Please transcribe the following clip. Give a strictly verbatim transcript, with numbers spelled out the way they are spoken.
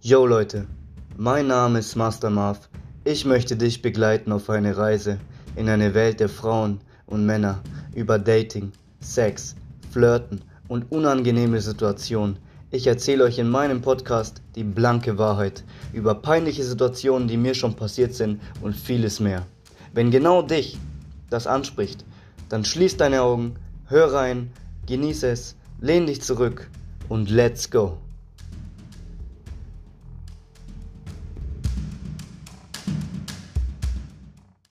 Yo Leute, mein Name ist Master Marv. Ich möchte dich begleiten auf eine Reise in eine Welt der Frauen und Männer über Dating, Sex, Flirten und unangenehme Situationen. Ich erzähle euch in meinem Podcast die blanke Wahrheit über peinliche Situationen, die mir schon passiert sind und vieles mehr. Wenn genau dich das anspricht, dann schließ deine Augen, hör rein, genieße es, lehn dich zurück und let's go.